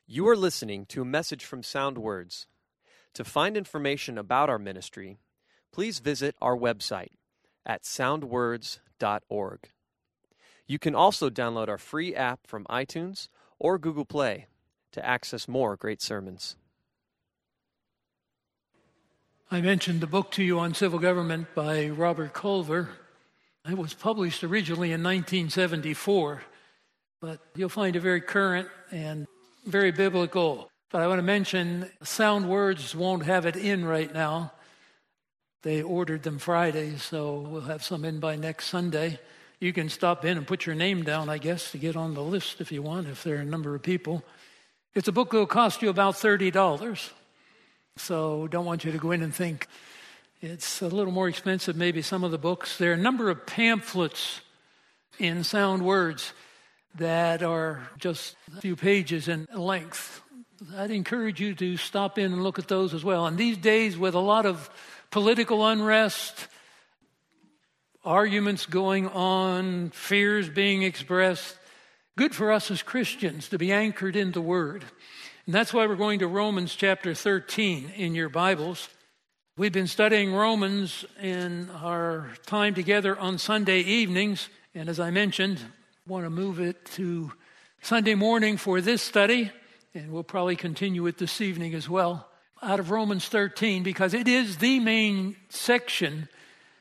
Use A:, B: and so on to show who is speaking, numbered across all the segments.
A: You are listening to a message from Sound Words. To find information about our ministry, please visit our website at soundwords.org. You can also download our free app from iTunes or Google Play to access more great sermons.
B: I mentioned the book to you on civil government by Robert Culver. It was published originally in 1974, but you'll find it very current and very biblical. But I want to mention Sound Words won't have it in right now. They ordered them Friday, so we'll have some in by next Sunday. You can stop in and put your name down, I guess, to get on the list if you want, if there are a number of people. It's a book that will cost you about $30. So don't want you to go in and think it's a little more expensive, maybe some of the books. There are a number of pamphlets in Sound Words that are just a few pages in length. I'd encourage you to stop in and look at those as well. And these days, with a lot of political unrest, arguments going on, fears being expressed, good for us as Christians to be anchored in the Word. And that's why we're going to Romans chapter 13 in your Bibles. We've been studying Romans in our time together on Sunday evenings. And as I mentioned, I want to move it to Sunday morning for this study. And we'll probably continue it this evening as well, out of Romans 13, because it is the main section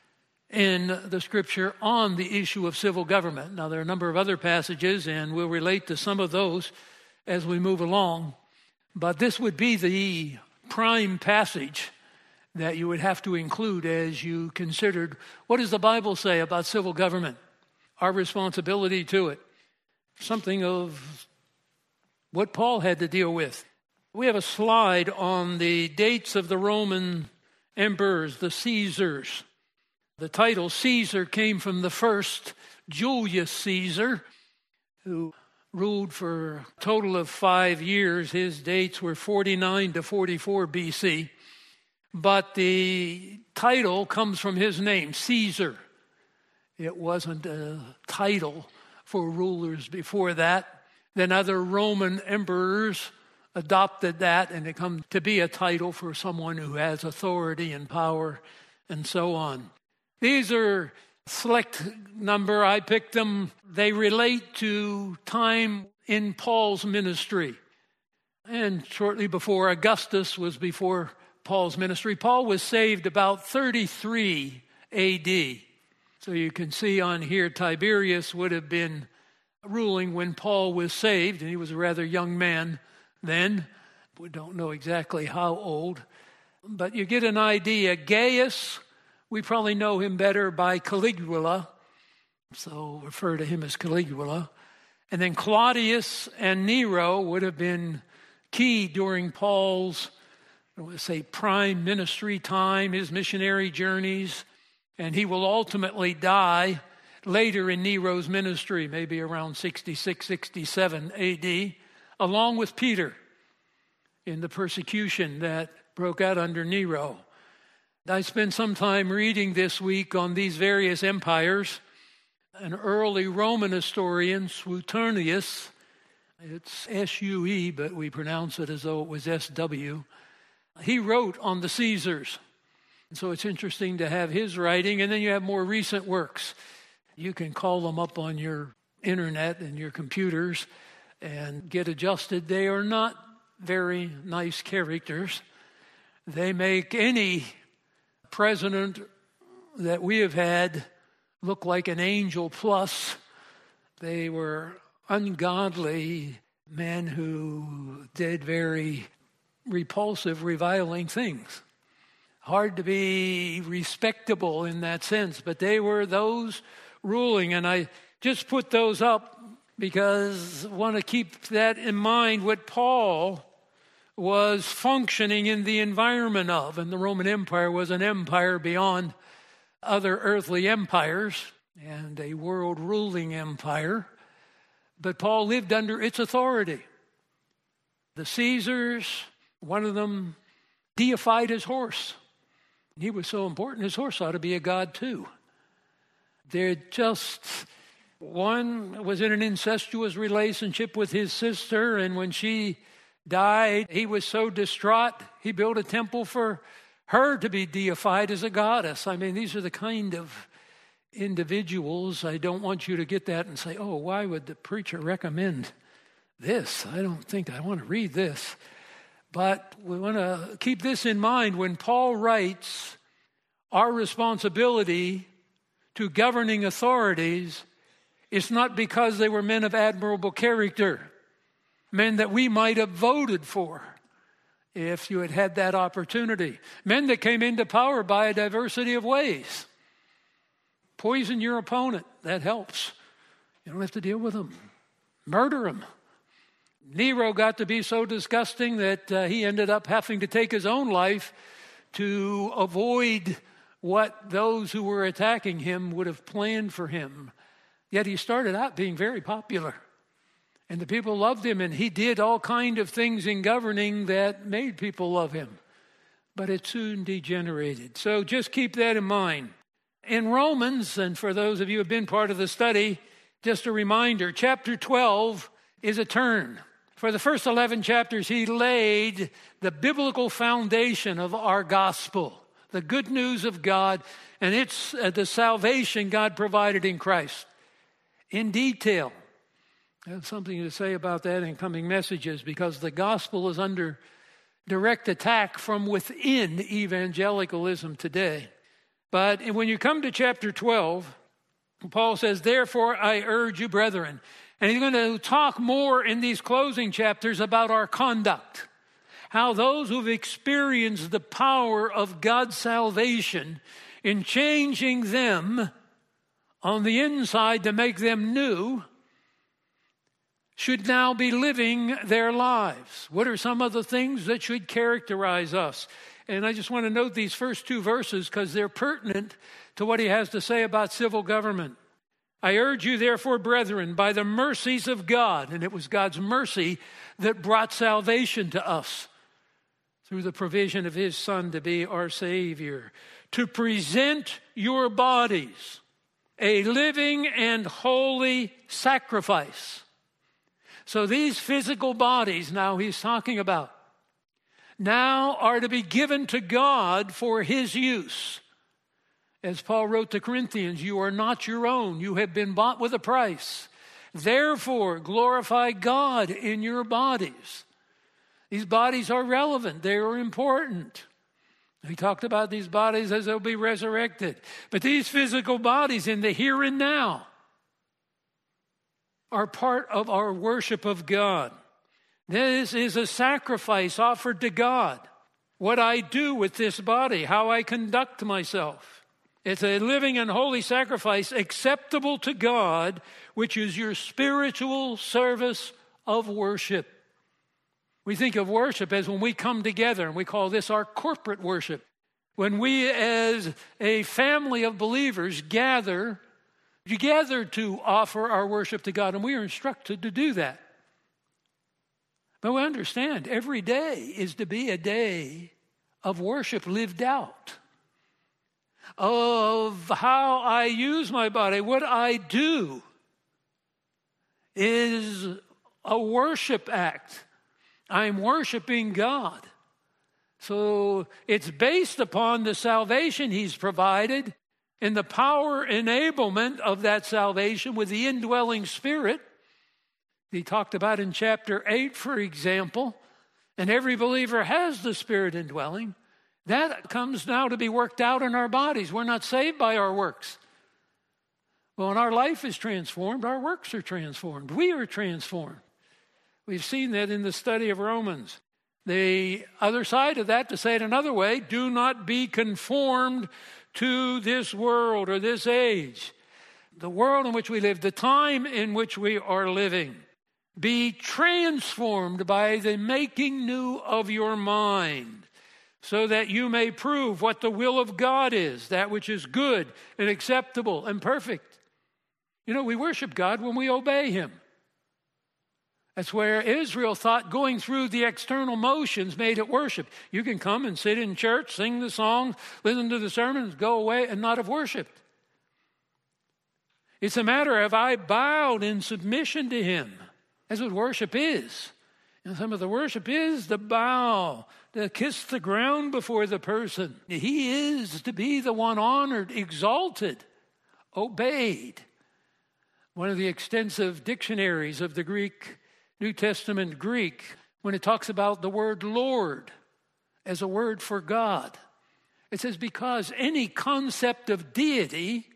B: in the Scripture on the issue of civil government. Now, there are a number of other passages, and we'll relate to some of those as we move along. But this would be the prime passage that you would have to include as you considered what does the Bible say about civil government, our responsibility to it, something of what Paul had to deal with. We have a slide on the dates of the Roman emperors, the Caesars. The title Caesar came from the first, Julius Caesar, who ruled for a total of 5 years. His dates were 49 to 44 BC. But the title comes from his name, Caesar. It wasn't a title for rulers before that. Then other Roman emperors adopted that, and it comes to be a title for someone who has authority and power and so on. These are select number. I picked them. They relate to time in Paul's ministry. And shortly before, Augustus was before Paul's ministry. Paul was saved about 33 AD. So you can see on here, Tiberius would have been ruling when Paul was saved, and he was a rather young man then. We don't know exactly how old, but you get an idea. Gaius, we probably know him better by Caligula, so refer to him as Caligula. And then Claudius and Nero would have been key during Paul's, prime ministry time, his missionary journeys, and he will ultimately die later in Nero's ministry, maybe around 66, 67 AD, along with Peter in the persecution that broke out under Nero. I spent some time reading this week on these various empires. An early Roman historian, Suetonius, it's S-U-E, but we pronounce it as though it was S-W. He wrote on the Caesars. And so it's interesting to have his writing. And then you have more recent works. You can call them up on your internet and your computers and get adjusted. They are not very nice characters. They make any president that we have had look like an angel plus. They were ungodly men who did very repulsive, reviling things. Hard to be respectable in that sense, but they were those ruling, and I just put those up because I want to keep that in mind, what Paul was functioning in the environment of. And the Roman Empire was an empire beyond other earthly empires and a world ruling empire. But Paul lived under its authority. The Caesars, one of them deified his horse. He was so important, his horse ought to be a god too. One was in an incestuous relationship with his sister, and when she died, he was so distraught, he built a temple for her to be deified as a goddess. I mean, these are the kind of individuals. I don't want you to get that and say, oh, why would the preacher recommend this? I don't think I want to read this. But we want to keep this in mind when Paul writes, our responsibility to governing authorities is not because they were men of admirable character, men that we might have voted for if you had had that opportunity, men that came into power by a diversity of ways. Poison your opponent, that helps. You don't have to deal with them. Murder them. Nero got to be so disgusting that he ended up having to take his own life to avoid what those who were attacking him would have planned for him. Yet he started out being very popular. And the people loved him, and he did all kind of things in governing that made people love him. But it soon degenerated. So just keep that in mind. In Romans, and for those of you who have been part of the study, just a reminder, chapter 12 is a turn. For the first 11 chapters, he laid the biblical foundation of our gospel, the good news of God, and it's the salvation God provided in Christ. In detail, I have something to say about that in coming messages because the gospel is under direct attack from within evangelicalism today. But when you come to chapter 12, Paul says, therefore I urge you, brethren. And he's going to talk more in these closing chapters about our conduct, how those who've experienced the power of God's salvation in changing them on the inside to make them new should now be living their lives. What are some of the things that should characterize us? And I just want to note these first two verses because they're pertinent to what he has to say about civil government. I urge you, therefore, brethren, by the mercies of God, and it was God's mercy that brought salvation to us through the provision of his Son to be our Savior, to present your bodies a living and holy sacrifice. So these physical bodies now he's talking about now are to be given to God for his use. As Paul wrote to Corinthians, you are not your own. You have been bought with a price. Therefore, glorify God in your bodies. These bodies are relevant. They are important. He talked about these bodies as they'll be resurrected. But these physical bodies in the here and now are part of our worship of God. This is a sacrifice offered to God. What I do with this body, how I conduct myself. It's a living and holy sacrifice acceptable to God, which is your spiritual service of worship. We think of worship as when we come together, and we call this our corporate worship. When we as a family of believers gather to offer our worship to God, and we are instructed to do that. But we understand every day is to be a day of worship lived out, of how I use my body. What I do is a worship act. I'm worshiping God. So it's based upon the salvation he's provided and the power enablement of that salvation with the indwelling Spirit. He talked about in chapter 8, for example, and every believer has the Spirit indwelling. That comes now to be worked out in our bodies. We're not saved by our works. Well, when our life is transformed, our works are transformed. We are transformed. We've seen that in the study of Romans. The other side of that, to say it another way, do not be conformed to this world or this age. The world in which we live, the time in which we are living. Be transformed by the making new of your mind, so that you may prove what the will of God is, that which is good and acceptable and perfect. You know, we worship God when we obey him. That's where Israel thought going through the external motions made it worship. You can come and sit in church, sing the songs, listen to the sermons, go away and not have worshiped. It's a matter of I bowed in submission to him. That's what worship is. And some of the worship is the bow, to kiss the ground before the person. He is to be the one honored, exalted, obeyed. One of the extensive dictionaries of the Greek, New Testament Greek, when it talks about the word Lord as a word for God, it says because any concept of deity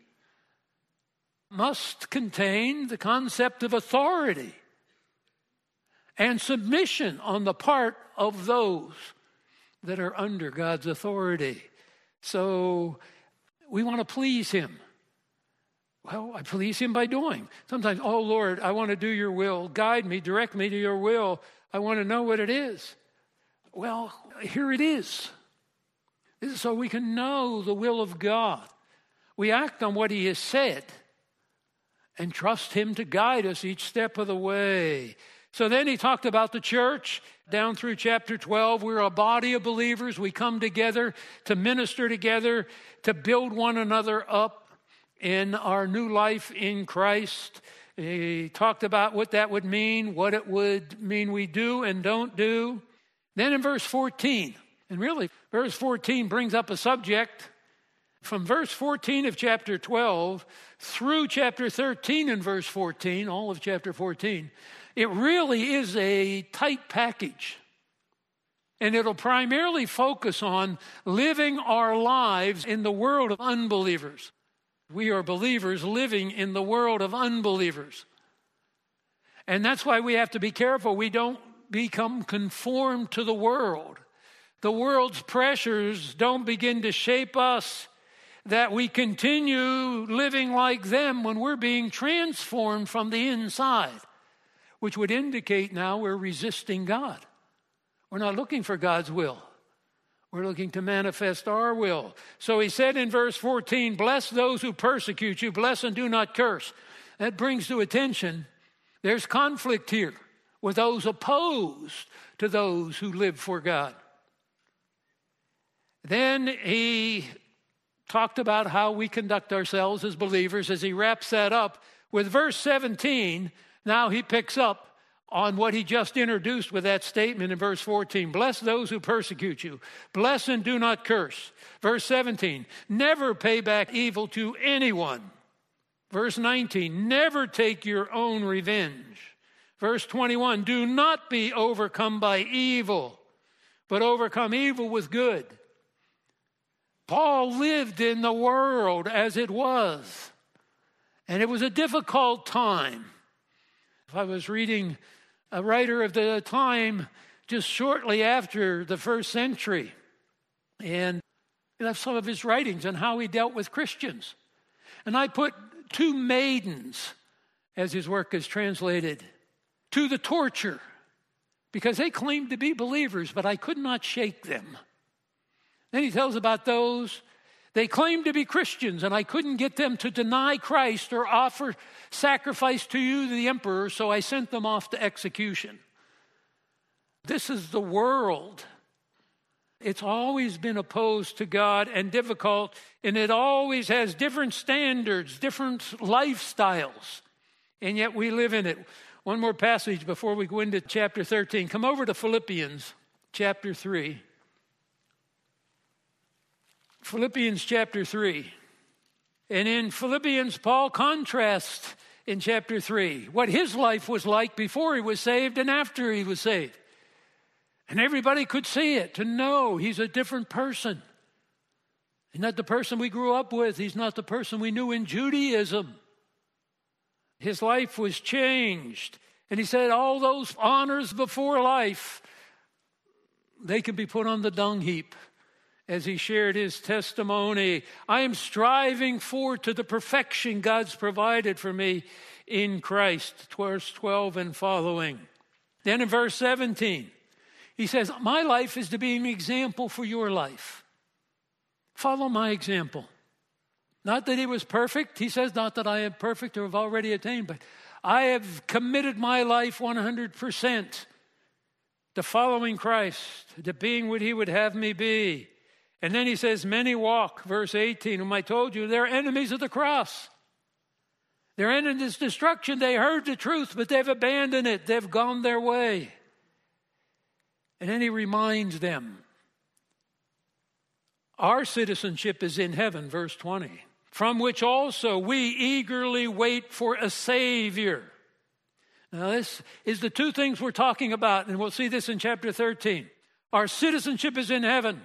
B: must contain the concept of authority and submission on the part of those that are under God's authority. So we want to please him. Well, I please him by doing. Sometimes, oh Lord, I want to do your will. Guide me, direct me to your will. I want to know what it is. Well, here it is. This is so we can know the will of God. We act on what he has said and trust him to guide us each step of the way. So then he talked about the church down through chapter 12. We're a body of believers. We come together to minister together, to build one another up in our new life in Christ. He talked about what that would mean, what it would mean we do and don't do. Then in verse 14, and really verse 14 brings up a subject. From verse 14 of chapter 12 through chapter 13 and verse 14, all of chapter 14, it really is a tight package. And it'll primarily focus on living our lives in the world of unbelievers. We are believers living in the world of unbelievers. And that's why we have to be careful we don't become conformed to the world. The world's pressures don't begin to shape us, that we continue living like them when we're being transformed from the inside, which would indicate now we're resisting God. We're not looking for God's will. We're looking to manifest our will. So he said in verse 14, bless those who persecute you, bless and do not curse. That brings to attention, there's conflict here with those opposed to those who live for God. Then he talked about how we conduct ourselves as believers as he wraps that up with verse 17. Now he picks up on what he just introduced with that statement in verse 14. Bless those who persecute you. Bless and do not curse. Verse 17, never pay back evil to anyone. Verse 19, never take your own revenge. Verse 21, do not be overcome by evil, but overcome evil with good. Paul lived in the world as it was, and it was a difficult time. If I was reading a writer of the time just shortly after the first century, and that's some of his writings on how he dealt with Christians. And I put two maidens, as his work is translated, to the torture, because they claimed to be believers, but I could not shake them. Then he tells about those, they claimed to be Christians, and I couldn't get them to deny Christ or offer sacrifice to you, the emperor, so I sent them off to execution. This is the world. It's always been opposed to God and difficult, and it always has different standards, different lifestyles, and yet we live in it. One more passage before we go into chapter 13. Come over to Philippians chapter 3. Philippians chapter 3. And in Philippians, Paul contrasts in chapter 3 what his life was like before he was saved and after he was saved. And everybody could see it, to know he's a different person. He's not the person we grew up with. He's not the person we knew in Judaism. His life was changed. And he said all those honors before life, they can be put on the dung heap. As he shared his testimony, I am striving forward to the perfection God's provided for me in Christ, verse 12 and following. Then in verse 17, he says, my life is to be an example for your life. Follow my example. Not that he was perfect. He says, not that I am perfect or have already attained, but I have committed my life 100% to following Christ, to being what he would have me be. And then he says, many walk, verse 18, whom I told you, they're enemies of the cross. They're enemies of destruction. They heard the truth, but they've abandoned it. They've gone their way. And then he reminds them, our citizenship is in heaven, verse 20, from which also we eagerly wait for a Savior. Now, this is the two things we're talking about, and we'll see this in chapter 13. Our citizenship is in heaven.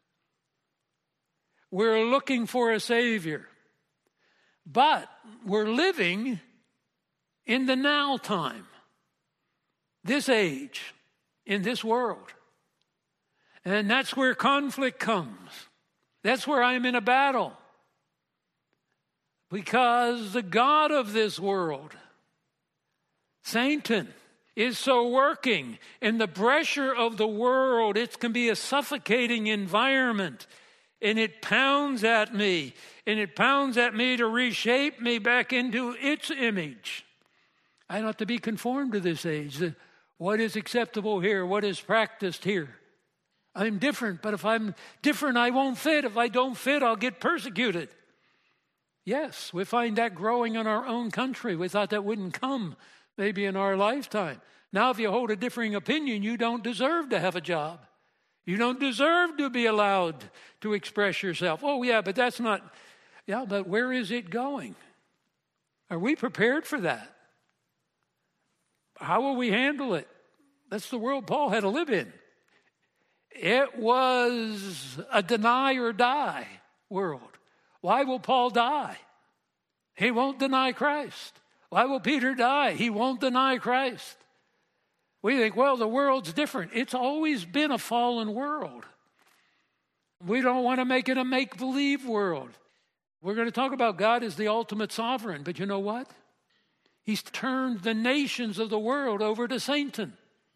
B: We're looking for a Savior. But we're living in the now time, this age, in this world. And that's where conflict comes. That's where I'm in a battle. Because the God of this world, Satan, is so working. In the pressure of the world, it can be a suffocating environment. And it pounds at me. And it pounds at me to reshape me back into its image. I don't have to be conformed to this age. What is acceptable here? What is practiced here? I'm different, but if I'm different, I won't fit. If I don't fit, I'll get persecuted. Yes, we find that growing in our own country. We thought that wouldn't come maybe in our lifetime. Now, if you hold a differing opinion, you don't deserve to have a job. You don't deserve to be allowed to express yourself. Oh, yeah, but that's not... Yeah, but where is it going? Are we prepared for that? How will we handle it? That's the world Paul had to live in. It was a deny or die world. Why will Paul die? He won't deny Christ. Why will Peter die? He won't deny Christ. We think, well, the world's different. It's always been a fallen world. We don't want to make it a make-believe world. We're going to talk about God as the ultimate sovereign, but you know what? He's turned the nations of the world over to Satan.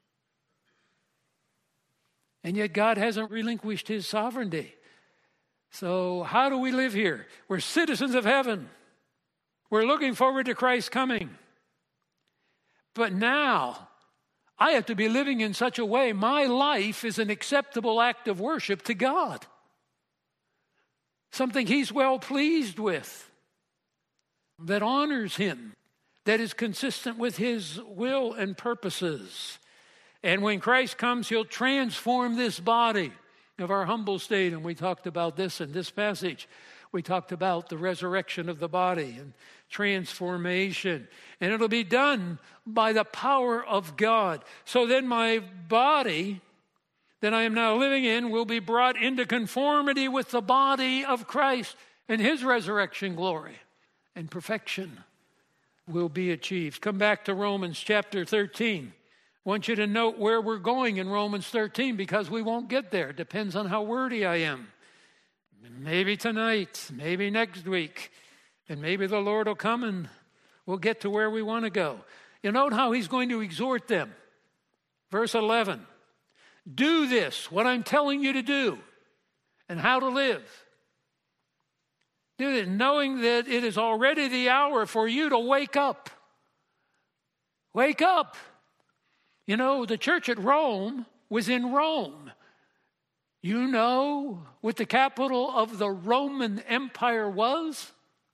B: And yet God hasn't relinquished his sovereignty. So how do we live here? We're citizens of heaven. We're looking forward to Christ's coming. But now, I have to be living in such a way my life is an acceptable act of worship to God. Something he's well pleased with, that honors him, that is consistent with his will and purposes. And when Christ comes, he'll transform this body of our humble state. And we talked about this in this passage. We talked about the resurrection of the body and transformation. And it'll be done by the power of God. So then my body that I am now living in will be brought into conformity with the body of Christ, and his resurrection glory and perfection will be achieved. Come back to Romans chapter 13. I want you to note where we're going in Romans 13, because we won't get there. It depends on how wordy I am. Maybe tonight, maybe next week, and maybe the Lord will come and we'll get to where we want to go. You note how he's going to exhort them. Verse 11. Do this, what I'm telling you to do, and how to live. Do it knowing that it is already the hour for you to wake up. Wake up. You know, the church at Rome was in Rome. You know what the capital of the Roman Empire was?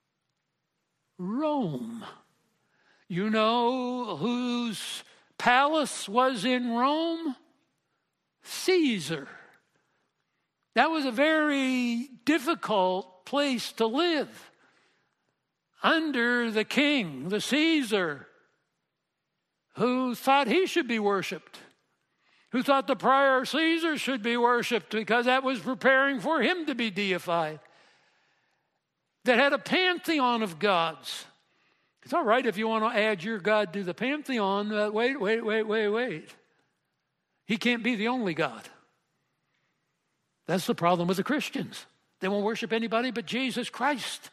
B: Rome. You know whose palace was in Rome? Caesar. That was a very difficult place to live. Under the king, the Caesar, who thought he should be worshipped, who thought the prior Caesar should be worshipped because that was preparing for him to be deified, that had a pantheon of gods. It's all right if you want to add your God to the pantheon, but wait. He can't be the only God. That's the problem with the Christians. They won't worship anybody but Jesus Christ.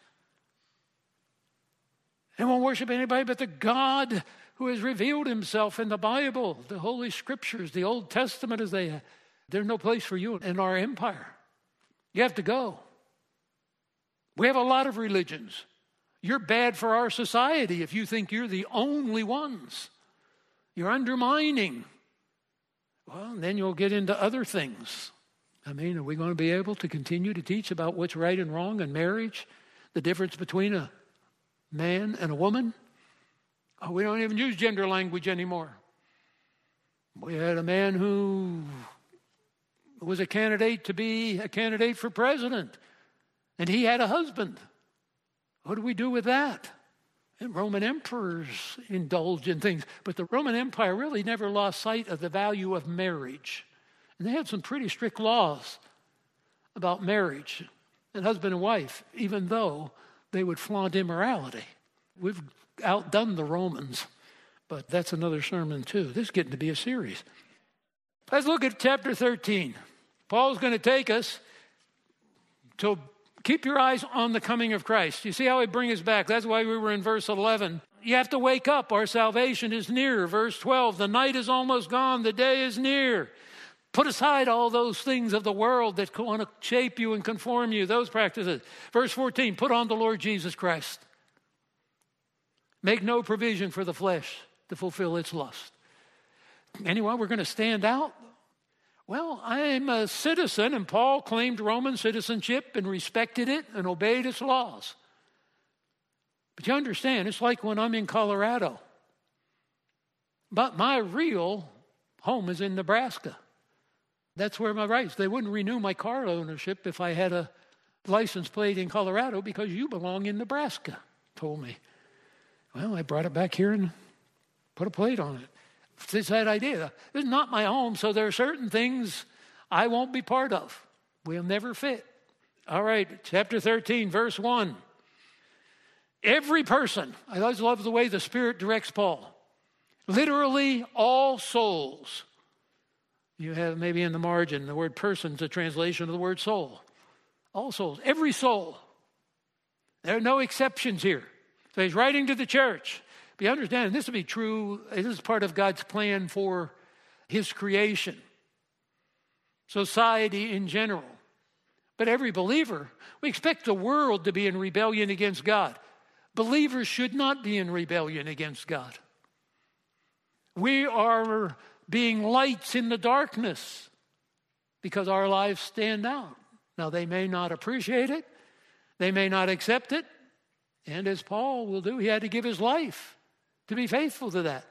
B: They won't worship anybody but the God who has revealed himself in the Bible, the Holy Scriptures, the Old Testament as they have. There's no place for you in our empire. You have to go. We have a lot of religions. You're bad for our society if you think you're the only ones. You're undermining. Well, then you'll get into other things. I mean, are we going to be able to continue to teach about what's right and wrong in marriage? The difference between a man and a woman? Oh, we don't even use gender language anymore. We had a man who was a candidate to be a candidate for president, and he had a husband. What do we do with that? And Roman emperors indulged in things, but the Roman Empire really never lost sight of the value of marriage. And they had some pretty strict laws about marriage and husband and wife, even though they would flaunt immorality. We've outdone the Romans, but that's another sermon too. This is getting to be a series. Let's look at chapter 13. Paul's going to take us to keep your eyes on the coming of Christ. You see how he brings us back? That's why we were in verse 11. You have to wake up. Our salvation is near. Verse 12, the night is almost gone. The day is near. Put aside all those things of the world that want to shape you and conform you, those practices. Verse 14, put on the Lord Jesus Christ. Make no provision for the flesh to fulfill its lust. Anyway, we're going to stand out. Well, I'm a citizen, and Paul claimed Roman citizenship and respected it and obeyed its laws. But you understand, it's like when I'm in Colorado. But my real home is in Nebraska. That's where my rights. They wouldn't renew my car ownership if I had a license plate in Colorado because you belong in Nebraska, told me. Well, I brought it back here and put a plate on it. It's that idea. This is not my home, so there are certain things I won't be part of. We'll never fit. All right, chapter 13, verse 1. Every person, I always love the way the Spirit directs Paul. Literally all souls. You have maybe in the margin the word person is a translation of the word soul. All souls, every soul. There are no exceptions here. So he's writing to the church. But you understand, this will be true. This is part of God's plan for his creation. Society in general. But every believer, we expect the world to be in rebellion against God. Believers should not be in rebellion against God. We are being lights in the darkness because our lives stand out. Now, they may not appreciate it. They may not accept it. And as Paul will do, he had to give his life to be faithful to that.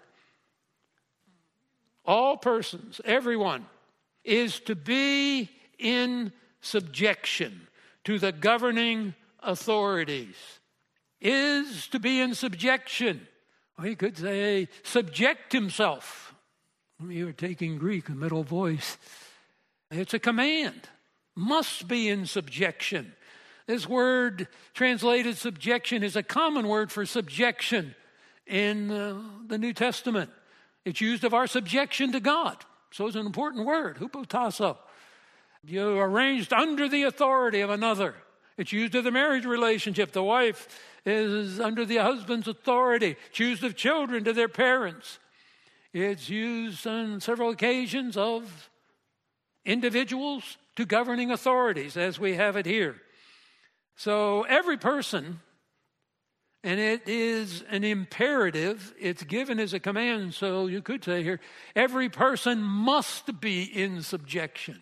B: All persons, everyone, is to be in subjection to the governing authorities. Is to be in subjection. Well, he could say, subject himself. You are taking Greek, a middle voice. It's a command. Must be in subjection. This word translated subjection is a common word for subjection in the New Testament. It's used of our subjection to God. So it's an important word, hupotasso. You are arranged under the authority of another. It's used of the marriage relationship. The wife is under the husband's authority. It's used of children to their parents. It's used on several occasions of individuals to governing authorities, as we have it here. So every person, and it is an imperative, it's given as a command, so you could say here, every person must be in subjection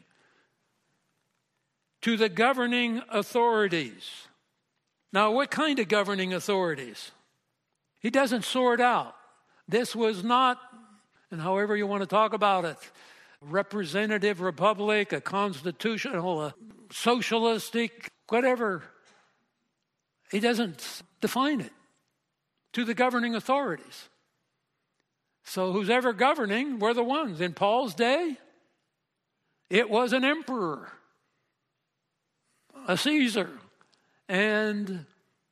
B: to the governing authorities. Now, what kind of governing authorities? He doesn't sort out. This was not, and however you want to talk about it, representative republic, a constitutional, a socialistic, whatever. He doesn't define it to the governing authorities. So who's ever governing were the ones. In Paul's day, it was an emperor, a Caesar, and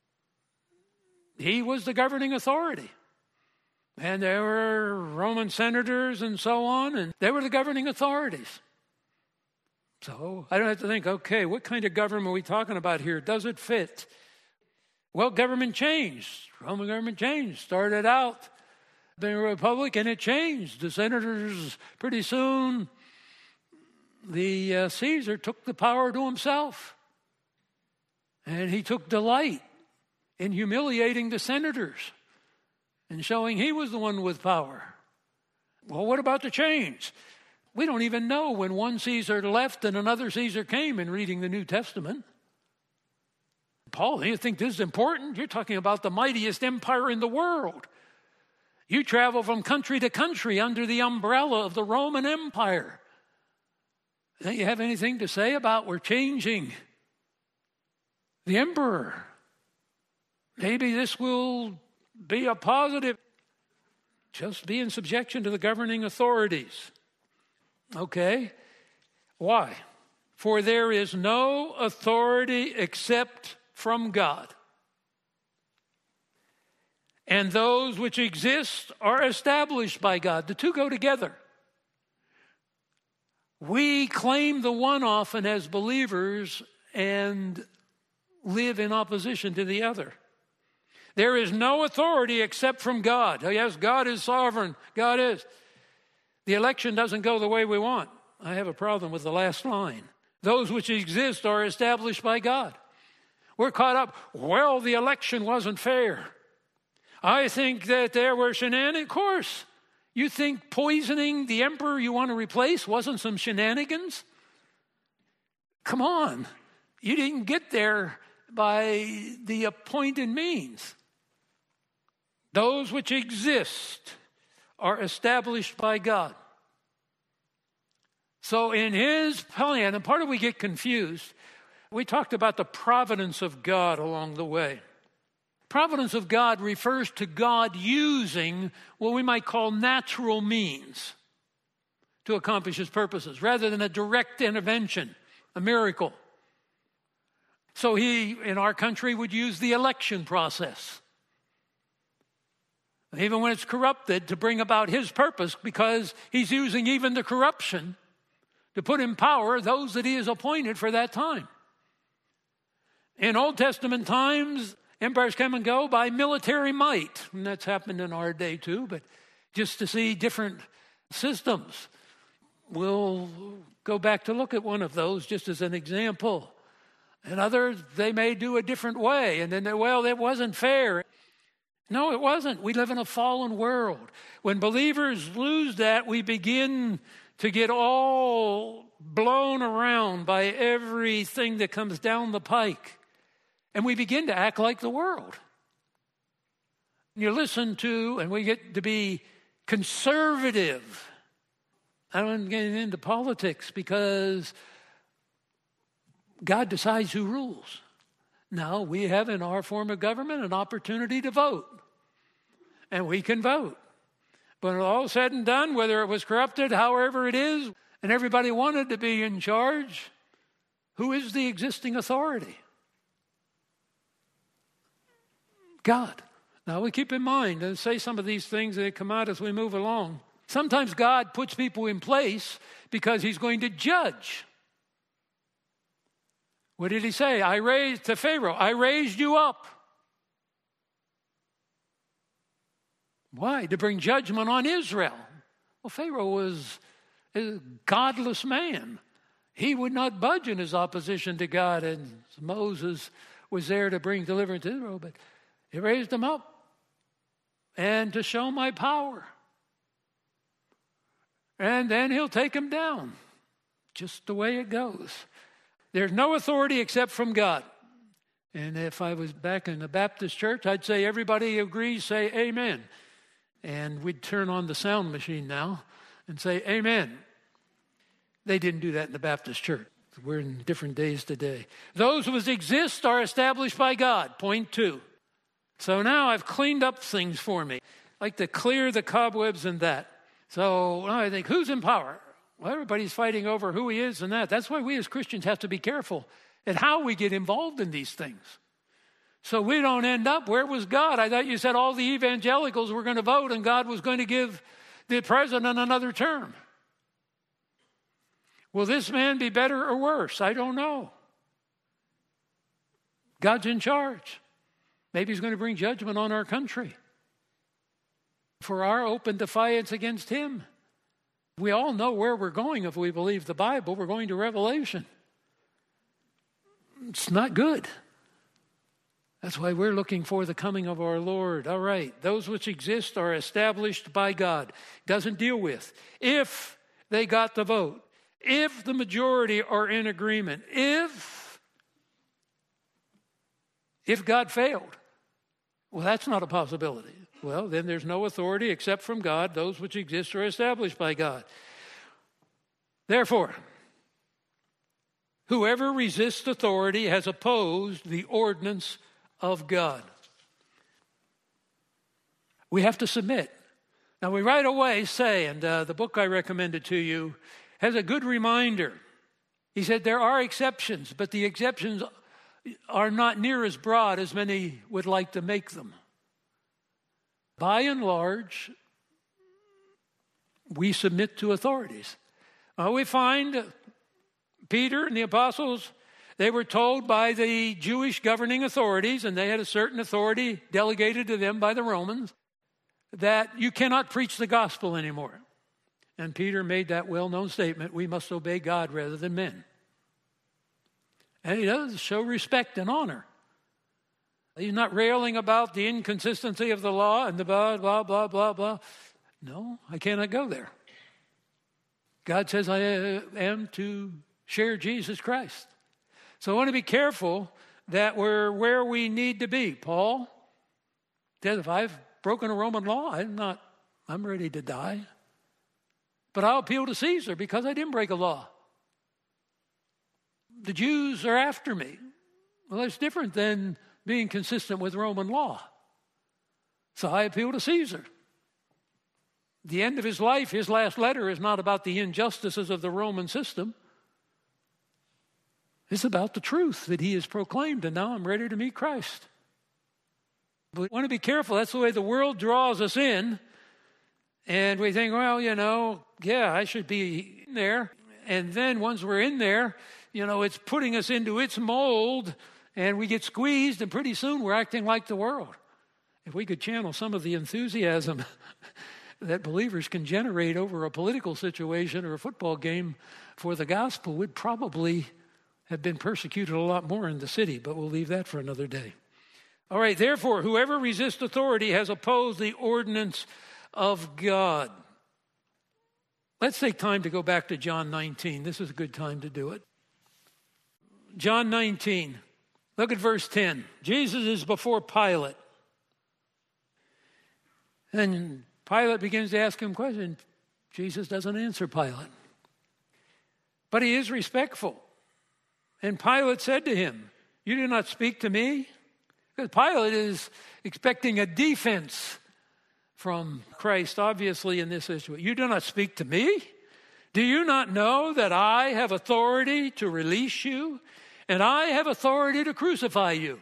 B: he was the governing authority. And there were Roman senators and so on, and they were the governing authorities. So I don't have to think, okay, what kind of government are we talking about here? Does it fit? Well, government changed. Roman government changed. Started out being a republic, and it changed. The senators, pretty soon, the Caesar took the power to himself. And he took delight in humiliating the senators and showing he was the one with power. Well, what about the change? We don't even know when one Caesar left and another Caesar came in reading the New Testament. Paul, you think this is important? You're talking about the mightiest empire in the world. You travel from country to country under the umbrella of the Roman Empire. Don't you have anything to say about we're changing the emperor? Maybe this will be a positive. Just be in subjection to the governing authorities. Okay. Why? For there is no authority except from God. And those which exist are established by God. The two go together. We claim the one often as believers and live in opposition to the other. There is no authority except from God. Oh, yes, God is sovereign. God is. The election doesn't go the way we want. I have a problem with the last line. Those which exist are established by God. We're caught up, well, the election wasn't fair. I think that there were shenanigans. Of course. You think poisoning the emperor you want to replace wasn't some shenanigans? Come on. You didn't get there by the appointed means. Those which exist are established by God. So in his plan, and part of we get confused, we talked about the providence of God along the way. Providence of God refers to God using what we might call natural means to accomplish his purposes, rather than a direct intervention, a miracle. So he, in our country, would use the election process, even when it's corrupted, to bring about his purpose, because he's using even the corruption to put in power those that he has appointed for that time. In Old Testament times, empires come and go by military might. And that's happened in our day too, but just to see different systems. We'll go back to look at one of those just as an example. And others, they may do a different way. And then, well, that wasn't fair. No, it wasn't. We live in a fallen world. When believers lose that, we begin to get all blown around by everything that comes down the pike. And we begin to act like the world. You listen to, and we get to be conservative. I don't get into politics because God decides who rules. Now, we have in our form of government an opportunity to vote. And we can vote. But when all said and done, whether it was corrupted, however it is, and everybody wanted to be in charge, who is the existing authority? God. Now, we keep in mind and say some of these things that come out as we move along. Sometimes God puts people in place because he's going to judge. What did he say? I raised you up. Why? To bring judgment on Israel. Well, Pharaoh was a godless man. He would not budge in his opposition to God, and Moses was there to bring deliverance to Israel, but he raised him up and to show my power. And then he'll take him down. Just the way it goes. There's no authority except from God. And if I was back in the Baptist church, I'd say everybody agrees, say amen. And we'd turn on the sound machine now and say amen. They didn't do that in the Baptist church. We're in different days today. Those who exist are established by God. Point 2. So now I've cleaned up things for me. I like to clear the cobwebs and that. So I think, who's in power? Well, everybody's fighting over who he is and that. That's why we as Christians have to be careful at how we get involved in these things. So we don't end up, where was God? I thought you said all the evangelicals were going to vote and God was going to give the president another term. Will this man be better or worse? I don't know. God's in charge. Maybe he's going to bring judgment on our country for our open defiance against him. We all know where we're going if we believe the Bible. We're going to Revelation. It's not good. That's why we're looking for the coming of our Lord. All right, those which exist are established by God. Doesn't deal with if they got the vote, if the majority are in agreement, if God failed. Well, that's not a possibility. Well, then there's no authority except from God. Those which exist are established by God. Therefore, Whoever resists authority has opposed the ordinance of God. We have to submit. Now we right away say, and the book I recommended to you has a good reminder. He said there are exceptions, but the exceptions are not near as broad as many would like to make them. By and large, we submit to authorities. We find Peter and the apostles, they were told by the Jewish governing authorities, and they had a certain authority delegated to them by the Romans, that you cannot preach the gospel anymore. And Peter made that well-known statement, we must obey God rather than men. And he does show respect and honor. He's not railing about the inconsistency of the law and the blah, blah, blah, blah, blah. No, I cannot go there. God says I am to share Jesus Christ. So I want to be careful that we're where we need to be. Paul says, if I've broken a Roman law, I'm ready to die. But I'll appeal to Caesar because I didn't break a law. The Jews are after me. Well, that's different than being consistent with Roman law. So I appeal to Caesar. The end of his life, his last letter is not about the injustices of the Roman system. It's about the truth that he has proclaimed, and now I'm ready to meet Christ. But we want to be careful. That's the way the world draws us in. And we think, well, yeah, I should be in there. And then once we're in there, it's putting us into its mold, and we get squeezed, and pretty soon we're acting like the world. If we could channel some of the enthusiasm that believers can generate over a political situation or a football game for the gospel, we'd probably have been persecuted a lot more in the city, but we'll leave that for another day. All right, therefore, whoever resists authority has opposed the ordinance of God. Let's take time to go back to John 19. This is a good time to do it. John 19, look at verse 10. Jesus is before Pilate. And Pilate begins to ask him questions. Jesus doesn't answer Pilate. But he is respectful. And Pilate said to him, you do not speak to me? Because Pilate is expecting a defense from Christ, obviously, in this issue. You do not speak to me? Do you not know that I have authority to release you, and I have authority to crucify you?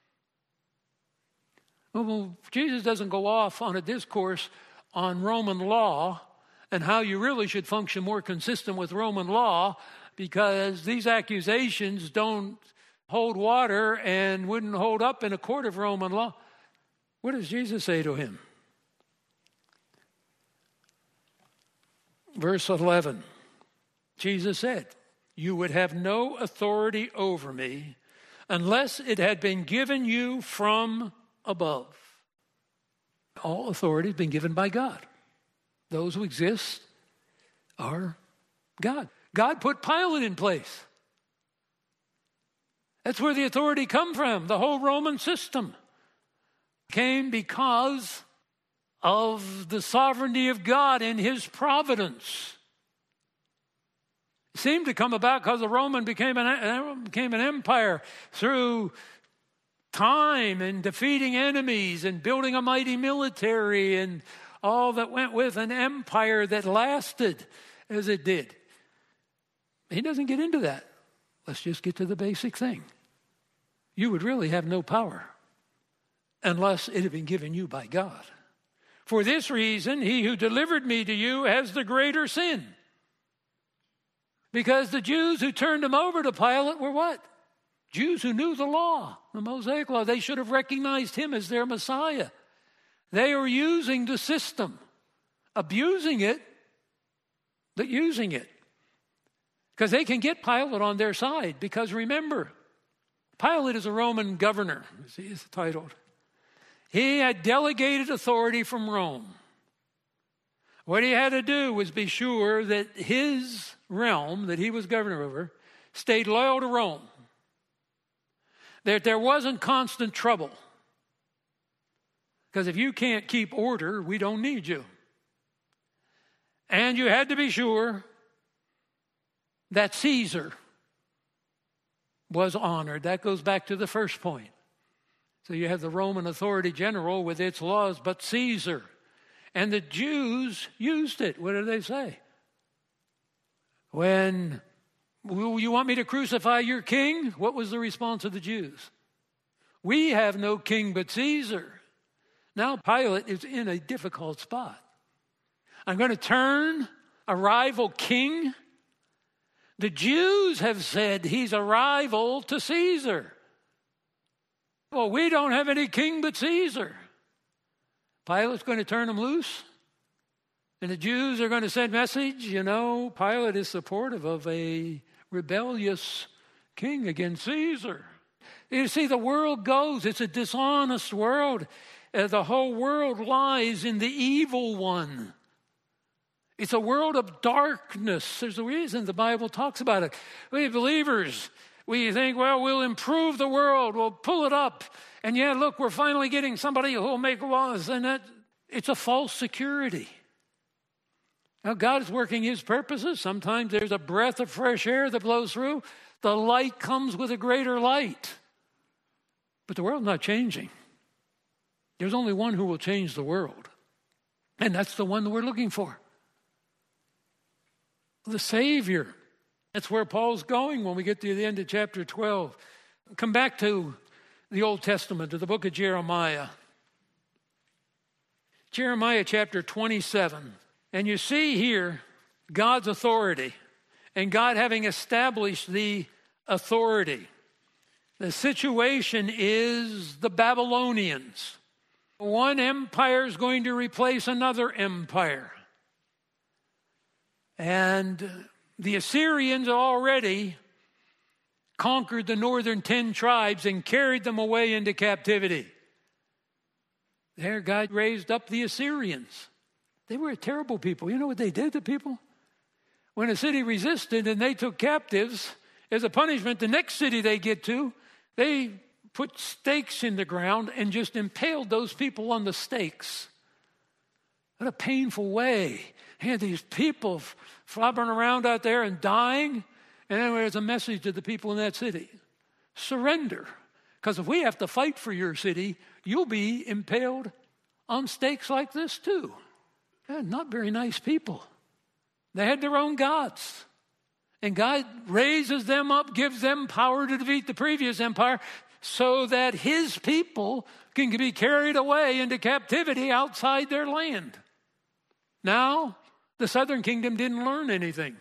B: Well, Jesus doesn't go off on a discourse on Roman law and how you really should function more consistent with Roman law, because these accusations don't hold water and wouldn't hold up in a court of Roman law. What does Jesus say to him? Verse 11, Jesus said, you would have no authority over me unless it had been given you from above. All authority has been given by God. Those who exist are God. God put Pilate in place. That's where the authority come from. The whole Roman system came because of the sovereignty of God and his providence. It seemed to come about because the Roman became an empire through time and defeating enemies and building a mighty military and all that went with an empire that lasted as it did. He doesn't get into that. Let's just get to the basic thing. You would really have no power unless it had been given you by God. For this reason, he who delivered me to you has the greater sin. Because the Jews who turned him over to Pilate were what? Jews who knew the law, the Mosaic law. They should have recognized him as their Messiah. They were using the system, abusing it, but using it. Because they can get Pilate on their side. Because remember, Pilate is a Roman governor, as he is titled. He had delegated authority from Rome. What he had to do was be sure that his realm, that he was governor over, stayed loyal to Rome. That there wasn't constant trouble. Because if you can't keep order, we don't need you. And you had to be sure that Caesar was honored. That goes back to the first point. So you have the Roman authority general with its laws, but Caesar. And the Jews used it. What did they say? When, you want me to crucify your king? What was the response of the Jews? We have no king but Caesar. Now Pilate is in a difficult spot. I'm going to turn a rival king. The Jews have said he's a rival to Caesar. Well, we don't have any king but Caesar. Pilate's going to turn him loose. And the Jews are going to send message, Pilate is supportive of a rebellious king against Caesar. You see, the world goes. It's a dishonest world. The whole world lies in the evil one. It's a world of darkness. There's a reason the Bible talks about it. We believers, we think, we'll improve the world. We'll pull it up. And look, we're finally getting somebody who will make laws. And it's a false security. Now, God is working his purposes. Sometimes there's a breath of fresh air that blows through. The light comes with a greater light. But the world's not changing. There's only one who will change the world. And that's the one that we're looking for. The Savior. That's where Paul's going when we get to the end of chapter 12. Come back to the Old Testament, to the book of Jeremiah. Jeremiah chapter 27. And you see here God's authority and God having established the authority. The situation is the Babylonians. One empire is going to replace another empire. And the Assyrians already conquered the northern 10 tribes and carried them away into captivity. There, God raised up the Assyrians. They were a terrible people. You know what they did to people? When a city resisted and they took captives, as a punishment, the next city they get to, they put stakes in the ground and just impaled those people on the stakes. What a painful way. They had these people flopping around out there and dying. And then there's a message to the people in that city. Surrender. Because if we have to fight for your city, you'll be impaled on stakes like this too. They're not very nice people. They had their own gods. And God raises them up, gives them power to defeat the previous empire so that his people can be carried away into captivity outside their land. Now, the southern kingdom didn't learn anything.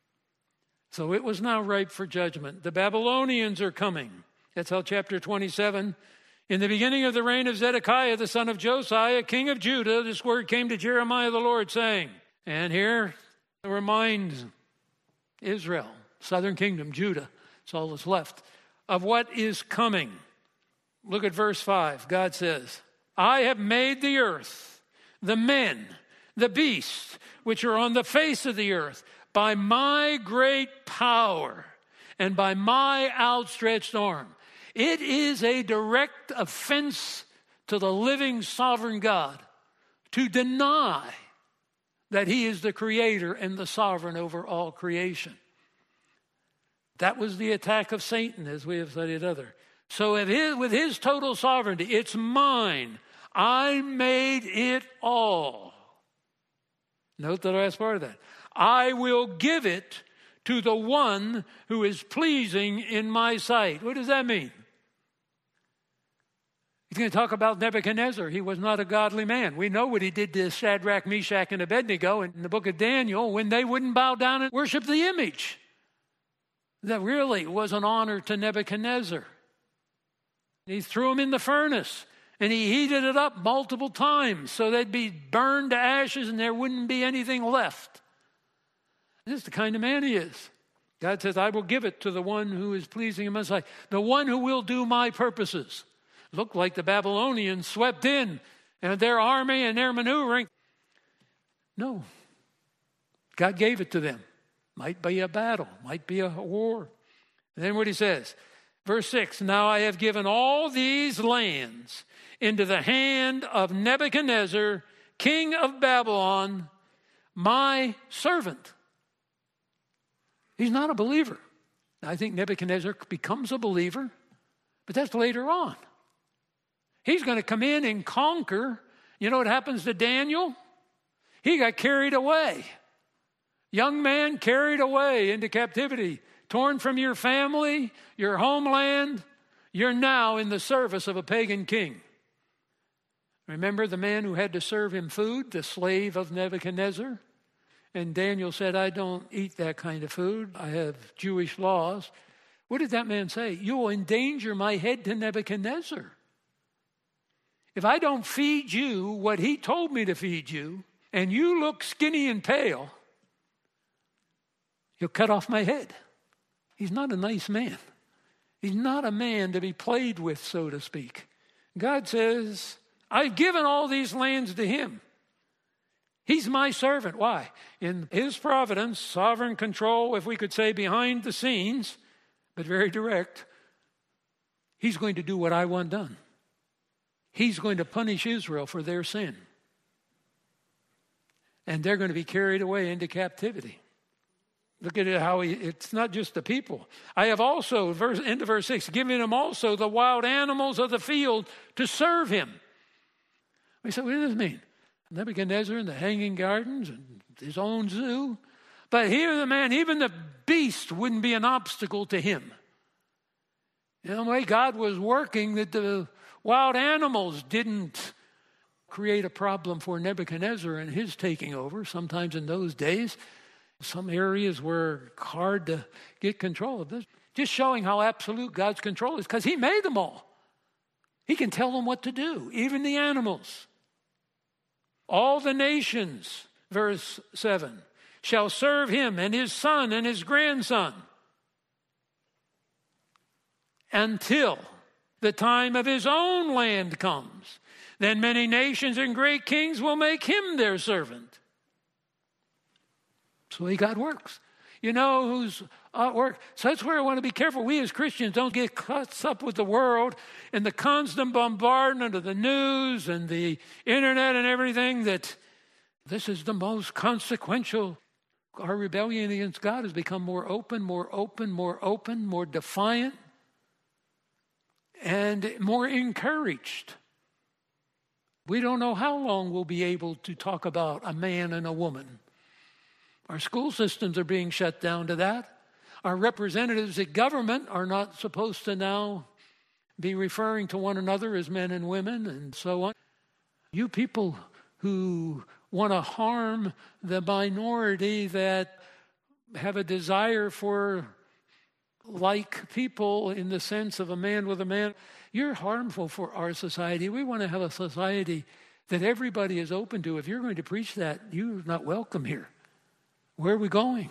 B: So it was now ripe for judgment. The Babylonians are coming. That's how chapter 27. In the beginning of the reign of Zedekiah, the son of Josiah, king of Judah, this word came to Jeremiah the Lord, saying, and here it reminds Israel, southern kingdom, Judah, it's all that's left, of what is coming. Look at verse 5. God says, I have made the earth, the men, the beasts, which are on the face of the earth, by my great power and by my outstretched arm. It is a direct offense to the living sovereign God to deny that he is the creator and the sovereign over all creation. That was the attack of Satan, as we have studied other. So with his total sovereignty, it's mine. I made it all. Note the last part of that. I will give it to the one who is pleasing in my sight. What does that mean? He's going to talk about Nebuchadnezzar. He was not a godly man. We know what he did to Shadrach, Meshach, and Abednego in the book of Daniel when they wouldn't bow down and worship the image. That really was an honor to Nebuchadnezzar. He threw him in the furnace and he heated it up multiple times so they'd be burned to ashes and there wouldn't be anything left. This is the kind of man he is. God says, I will give it to the one who is pleasing in my sight, the one who will do my purposes. Looked like the Babylonians swept in and their army and their maneuvering. No. God gave it to them. Might be a battle, might be a war. And then what he says, verse 6, now I have given all these lands into the hand of Nebuchadnezzar, king of Babylon, my servant. He's not a believer. I think Nebuchadnezzar becomes a believer, but that's later on. He's going to come in and conquer. You know what happens to Daniel? He got carried away. Young man carried away into captivity, torn from your family, your homeland. You're now in the service of a pagan king. Remember the man who had to serve him food, the slave of Nebuchadnezzar? And Daniel said, I don't eat that kind of food. I have Jewish laws. What did that man say? You will endanger my head to Nebuchadnezzar. If I don't feed you what he told me to feed you, and you look skinny and pale, he'll cut off my head. He's not a nice man. He's not a man to be played with, so to speak. God says, I've given all these lands to him. He's my servant. Why? In his providence, sovereign control, if we could say behind the scenes, but very direct, he's going to do what I want done. He's going to punish Israel for their sin. And they're going to be carried away into captivity. Look at it, how it's not just the people. I have also, into verse 6, given him also the wild animals of the field to serve him. We said, what does this mean? Nebuchadnezzar and the hanging gardens and his own zoo. But here the man, even the beast wouldn't be an obstacle to him. You know, the way God was working, that the wild animals didn't create a problem for Nebuchadnezzar and his taking over. Sometimes in those days, some areas were hard to get control of this. Just showing how absolute God's control is, because he made them all. He can tell them what to do, even the animals. All the nations, verse 7, shall serve him and his son and his grandson until the time of his own land comes. Then many nations and great kings will make him their servant. That's the way God works. You know who's at work. So that's where I want to be careful. We as Christians don't get caught up with the world and the constant bombardment of the news and the internet and everything, that this is the most consequential. Our rebellion against God has become more open, more defiant, and more encouraged. We don't know how long we'll be able to talk about a man and a woman. Our school systems are being shut down to that. Our representatives at government are not supposed to now be referring to one another as men and women and so on. You people who want to harm the minority that have a desire for like people in the sense of a man with a man, you're harmful for our society. We want to have a society that everybody is open to. If you're going to preach that, you're not welcome here. Where are we going?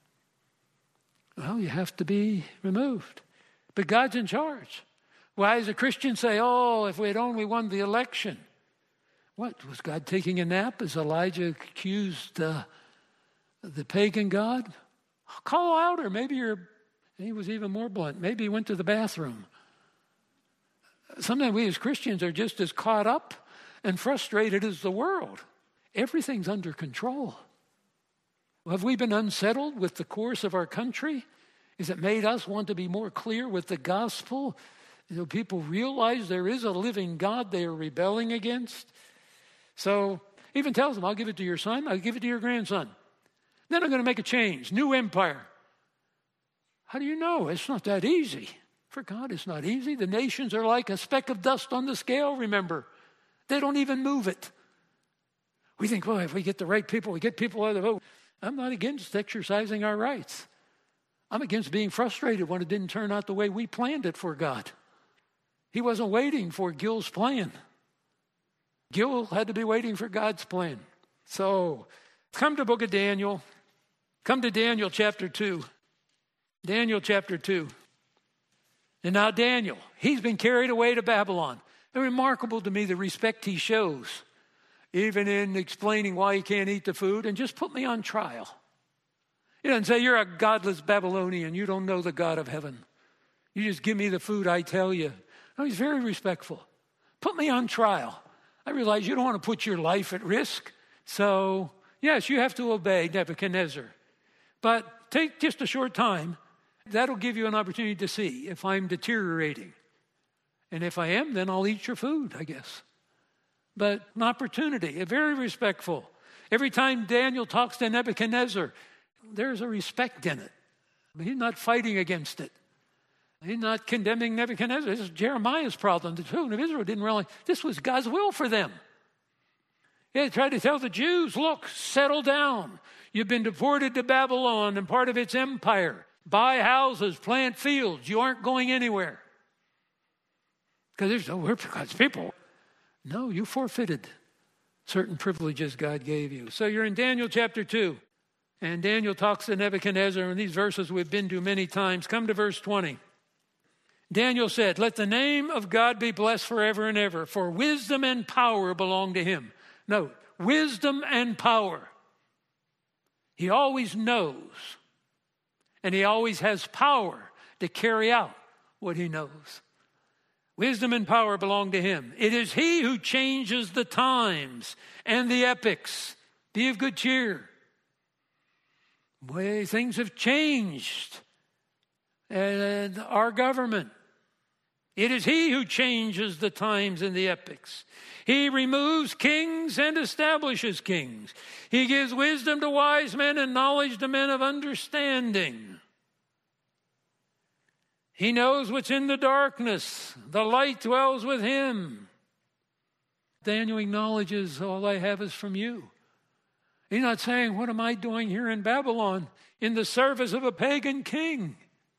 B: Well, you have to be removed. But God's in charge. Why does a Christian say, oh, if we had only won the election? What, was God taking a nap as Elijah accused the pagan God? Call louder. He was even more blunt. Maybe he went to the bathroom. Sometimes we as Christians are just as caught up and frustrated as the world. Everything's under control. Have we been unsettled with the course of our country? Has it made us want to be more clear with the gospel? People realize there is a living God they are rebelling against. So even tells them, I'll give it to your son, I'll give it to your grandson. Then I'm going to make a change, new empire. How do you know? It's not that easy. For God, it's not easy. The nations are like a speck of dust on the scale, remember. They don't even move it. We think, well, if we get the right people, we get people out of the vote. I'm not against exercising our rights. I'm against being frustrated when it didn't turn out the way we planned it for God. He wasn't waiting for Gil's plan. Gil had to be waiting for God's plan. So come to the book of Daniel. Come to Daniel chapter 2. Daniel chapter 2. And now Daniel, he's been carried away to Babylon. And remarkable to me the respect he shows, even in explaining why he can't eat the food, and just put me on trial. He doesn't say, you're a godless Babylonian, you don't know the God of heaven. You just give me the food I tell you. No, he's very respectful. Put me on trial. I realize you don't want to put your life at risk. So, yes, you have to obey Nebuchadnezzar. But take just a short time That'll give you an opportunity to see if I'm deteriorating. And if I am, then I'll eat your food, I guess. But an opportunity, very respectful. Every time Daniel talks to Nebuchadnezzar, there's a respect in it. He's not fighting against it. He's not condemning Nebuchadnezzar. This is Jeremiah's problem. The children of Israel didn't realize this was God's will for them. He tried to tell the Jews, look, settle down. You've been deported to Babylon and part of its empire. Buy houses, plant fields. You aren't going anywhere. Because we're God's people. No, you forfeited certain privileges God gave you. So you're in Daniel chapter 2. And Daniel talks to Nebuchadnezzar, and these verses we've been to many times. Come to verse 20. Daniel said, let the name of God be blessed forever and ever, for wisdom and power belong to him. Note, wisdom and power. He always knows, and he always has power to carry out what he knows. Wisdom and power belong to him. It is he who changes the times and the epochs. Be of good cheer. Way things have changed. And our government. It is he who changes the times and the epochs. He removes kings and establishes kings. He gives wisdom to wise men and knowledge to men of understanding. He knows what's in the darkness. The light dwells with him. Daniel acknowledges, all I have is from you. He's not saying, what am I doing here in Babylon in the service of a pagan king?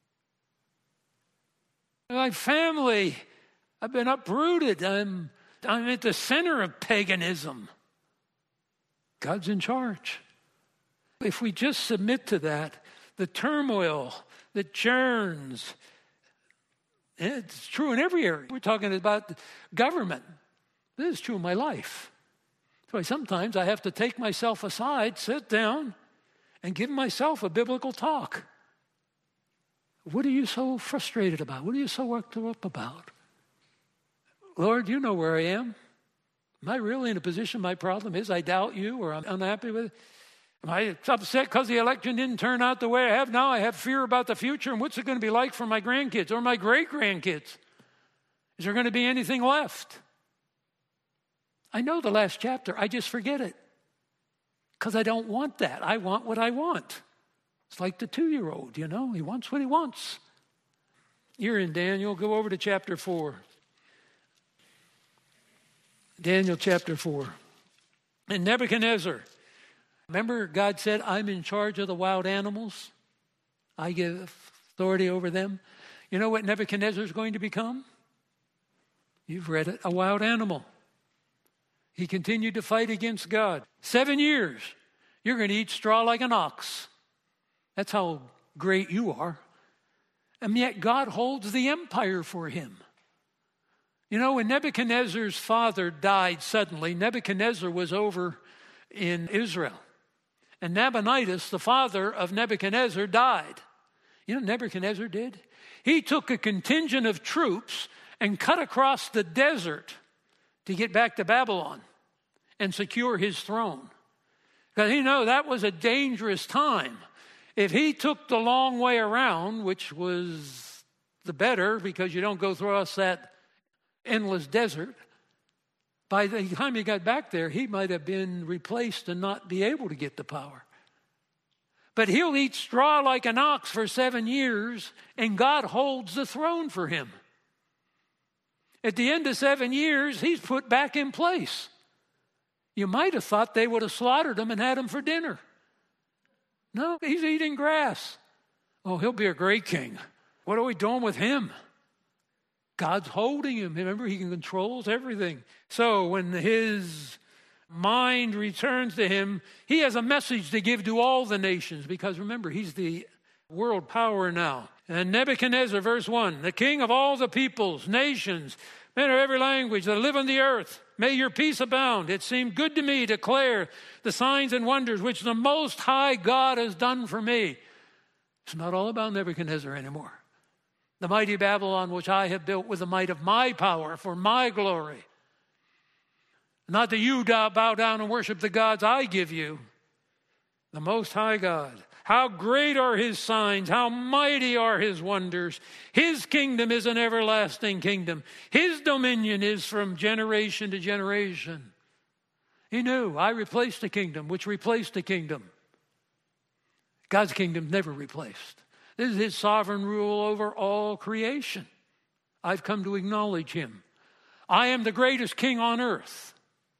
B: My family, I've been uprooted. I'm at the center of paganism. God's in charge. If we just submit to that, the turmoil that churns, it's true in every area. We're talking about government. This is true in my life. So sometimes I have to take myself aside, sit down, and give myself a biblical talk. What are you so frustrated about? What are you so worked up about? Lord, you know where I am. Am I really in a position my problem is I doubt you or I'm unhappy with it? Am I upset because the election didn't turn out the way I have now? I have fear about the future and what's it going to be like for my grandkids or my great-grandkids? Is there going to be anything left? I know the last chapter. I just forget it because I don't want that. I want what I want. It's like the 2-year-old, you know. He wants what he wants. You're in Daniel. Go over to chapter 4. Daniel chapter 4. And Nebuchadnezzar. Remember God said, I'm in charge of the wild animals. I give authority over them. You know what Nebuchadnezzar is going to become? You've read it. A wild animal. He continued to fight against God. 7 years. You're going to eat straw like an ox. That's how great you are. And yet God holds the empire for him. You know, when Nebuchadnezzar's father died suddenly, Nebuchadnezzar was over in Israel. And Nabonidus, the father of Nebuchadnezzar, died. You know what Nebuchadnezzar did? He took a contingent of troops and cut across the desert to get back to Babylon and secure his throne. Because he knew that was a dangerous time. If he took the long way around, which was the better because you don't go through that endless desert, by the time he got back there, he might have been replaced and not be able to get the power. But he'll eat straw like an ox for 7 years, and God holds the throne for him. At the end of 7 years, he's put back in place. You might have thought they would have slaughtered him and had him for dinner. No, he's eating grass. Oh, he'll be a great king. What are we doing with him? God's holding him. Remember, he controls everything. So when his mind returns to him, he has a message to give to all the nations because remember, he's the world power now. And Nebuchadnezzar, verse 1, the king of all the peoples, nations, men of every language that live on the earth, may your peace abound. It seemed good to me to declare the signs and wonders which the Most High God has done for me. It's not all about Nebuchadnezzar anymore. The mighty Babylon which I have built with the might of my power for my glory. Not that you bow down and worship the gods I give you. The Most High God How great are his signs, how mighty are his wonders. His kingdom is an everlasting kingdom. His dominion is from generation to generation. He knew, I replaced a kingdom which replaced a kingdom. God's kingdom never replaced. This is his sovereign rule over all creation. I've come to acknowledge him. I am the greatest king on earth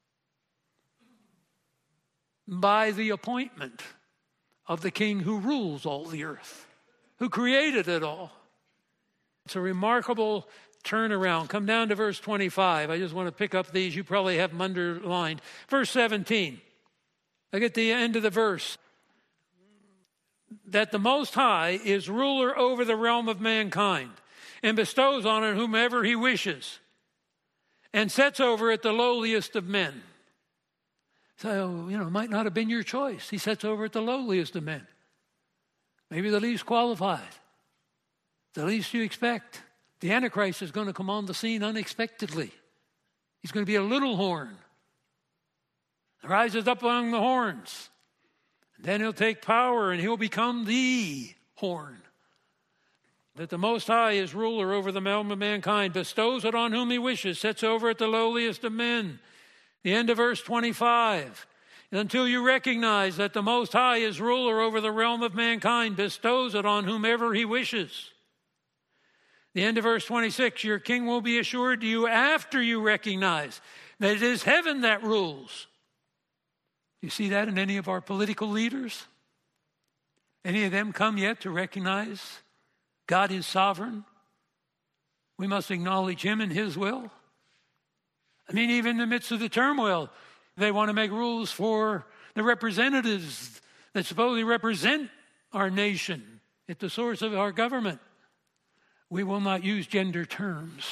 B: by the appointment of the king who rules all the earth, who created it all. It's a remarkable turnaround. Come down to verse 25. I just want to pick up these. You probably have them underlined. Verse 17. Look at the end of the verse. That the Most High is ruler over the realm of mankind and bestows on it whomever he wishes and sets over it the lowliest of men. So, it might not have been your choice. He sets over it the lowliest of men. Maybe the least qualified. The least you expect. The Antichrist is going to come on the scene unexpectedly. He's going to be a little horn. Rises up among the horns. Then he'll take power and he'll become the horn. That the Most High is ruler over the realm of mankind, bestows it on whom he wishes, sets over it the lowliest of men. The end of verse 25. Until you recognize that the Most High is ruler over the realm of mankind, bestows it on whomever he wishes. The end of verse 26. Your king will be assured to you after you recognize that it is heaven that rules. You see that in any of our political leaders? Any of them come yet to recognize God is sovereign? We must acknowledge him and his will. Even in the midst of the turmoil, they want to make rules for the representatives that supposedly represent our nation at the source of our government. We will not use gender terms.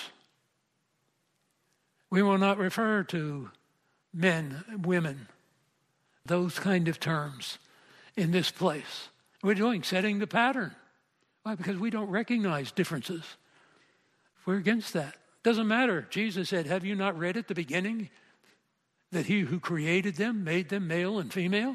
B: We will not refer to men, women, those kind of terms in this place. We're setting the pattern. Why? Because we don't recognize differences. We're against that. Doesn't matter. Jesus said, have you not read at the beginning that he who created them made them male and female?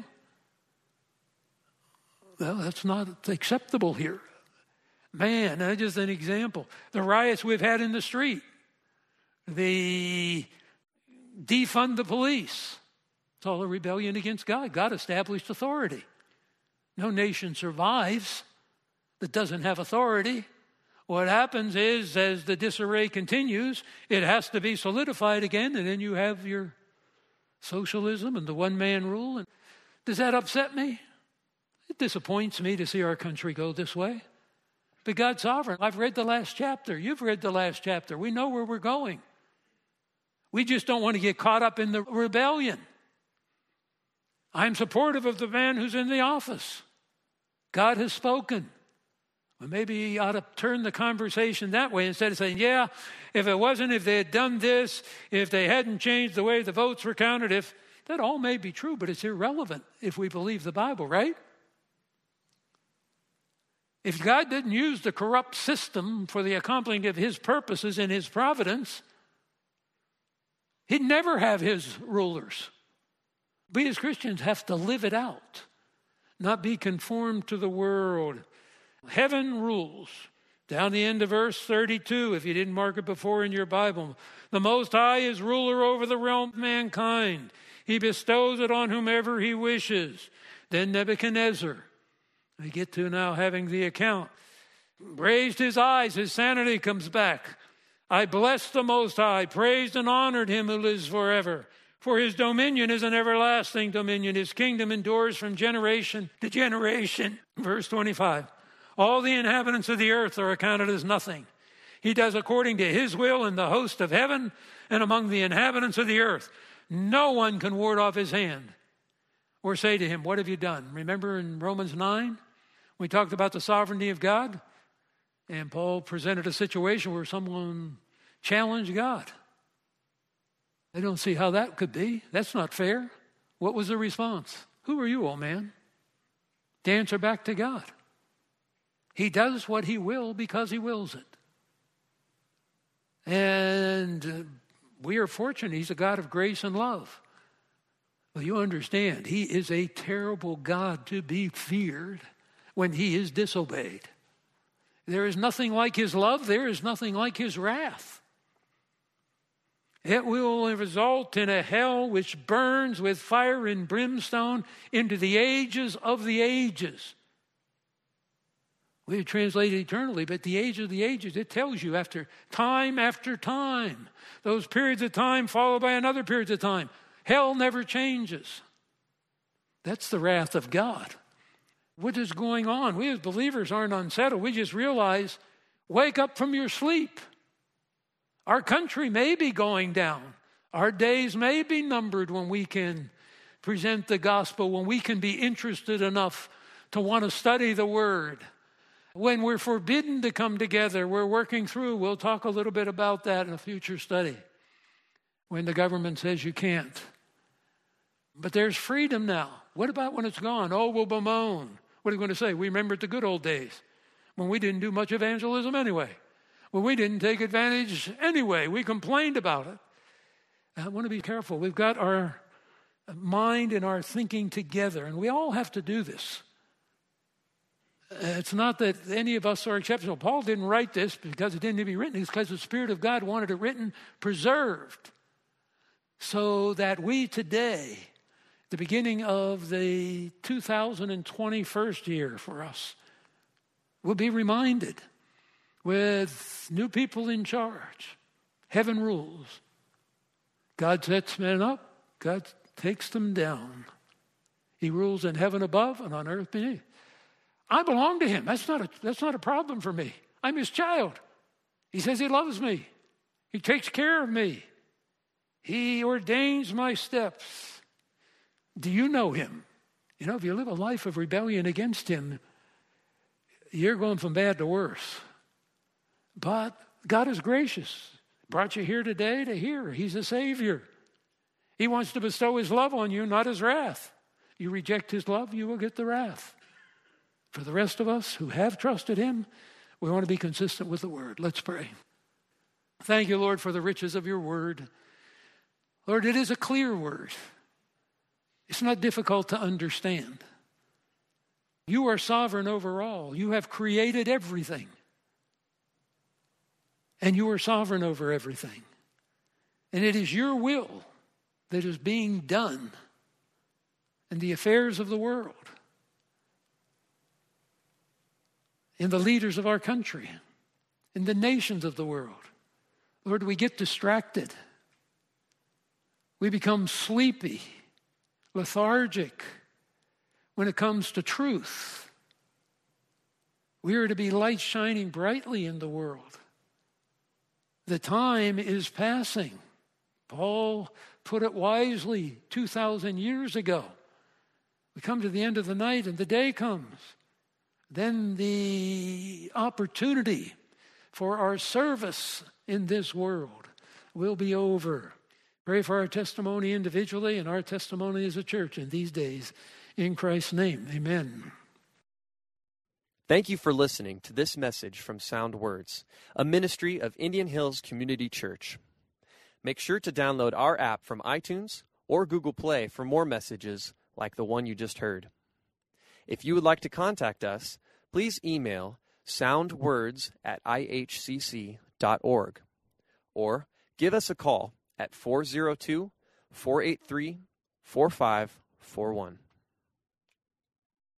B: Well, that's not acceptable here. Man, that's just an example. The riots we've had in the street. The defund the police. It's all a rebellion against God. God established authority. No nation survives that doesn't have authority. What happens is, as the disarray continues, it has to be solidified again, and then you have your socialism and the one-man rule. And does that upset me? It disappoints me to see our country go this way. But God's sovereign. I've read the last chapter. You've read the last chapter. We know where we're going. We just don't want to get caught up in the rebellion. I'm supportive of the man who's in the office. God has spoken. Well, maybe he ought to turn the conversation that way instead of saying, if they had done this, if they hadn't changed the way the votes were counted, if that all may be true, but it's irrelevant if we believe the Bible, right? If God didn't use the corrupt system for the accomplishing of his purposes in his providence, he'd never have his rulers. We as Christians have to live it out, not be conformed to the world. Heaven rules. Down the end of verse 32, if you didn't mark it before in your Bible. The Most High is ruler over the realm of mankind. He bestows it on whomever he wishes. Then Nebuchadnezzar, we get to now having the account, raised his eyes, his sanity comes back. I blessed the Most High, praised and honored him who lives forever. For his dominion is an everlasting dominion. His kingdom endures from generation to generation. Verse 25. All the inhabitants of the earth are accounted as nothing. He does according to his will in the host of heaven and among the inhabitants of the earth. No one can ward off his hand or say to him, what have you done? Remember in Romans 9, we talked about the sovereignty of God, and Paul presented a situation where someone challenged God. I don't see how that could be. That's not fair. What was the response? Who are you, old man? To answer back to God. He does what he will because he wills it. And we are fortunate. He's a God of grace and love. Well, you understand, he is a terrible God to be feared when he is disobeyed. There is nothing like his love. There is nothing like his wrath. It will result in a hell which burns with fire and brimstone into the ages of the ages. We translate it eternally, but the age of the ages, it tells you after time, those periods of time followed by another period of time. Hell never changes. That's the wrath of God. What is going on? We as believers aren't unsettled. We just realize, wake up from your sleep. Our country may be going down. Our days may be numbered when we can present the gospel, when we can be interested enough to want to study the word. When we're forbidden to come together, we're working through. We'll talk a little bit about that in a future study. When the government says you can't. But there's freedom now. What about when it's gone? Oh, we'll bemoan. What are you going to say? We remembered the good old days when we didn't do much evangelism anyway. When we didn't take advantage anyway. We complained about it. I want to be careful. We've got our mind and our thinking together, and we all have to do this. It's not that any of us are exceptional. Paul didn't write this because it didn't need to be written. It's because the Spirit of God wanted it written, preserved, so that we today, the beginning of the 2021st year for us, will be reminded with new people in charge. Heaven rules. God sets men up. God takes them down. He rules in heaven above and on earth beneath. I belong to him. That's not a problem for me. I'm his child. He says he loves me. He takes care of me. He ordains my steps. Do you know him? You know, if you live a life of rebellion against him, you're going from bad to worse. But God is gracious. Brought you here today to hear. He's a Savior. He wants to bestow his love on you, not his wrath. You reject his love, you will get the wrath. For the rest of us who have trusted him, we want to be consistent with the word. Let's pray. Thank you, Lord, for the riches of your word. Lord, it is a clear word. It's not difficult to understand. You are sovereign over all. You have created everything. And you are sovereign over everything. And it is your will that is being done in the affairs of the world, in the leaders of our country, in the nations of the world. Lord, we get distracted. We become sleepy, lethargic when it comes to truth. We are to be lights shining brightly in the world. The time is passing. Paul put it wisely 2,000 years ago. We come to the end of the night and the day comes. Then the opportunity for our service in this world will be over. Pray for our testimony individually and our testimony as a church in these days. In Christ's name, amen.
A: Thank you for listening to this message from Sound Words, a ministry of Indian Hills Community Church. Make sure to download our app from iTunes or Google Play for more messages like the one you just heard. If you would like to contact us, please email soundwords@ihcc.org or give us a call at 402-483-4541.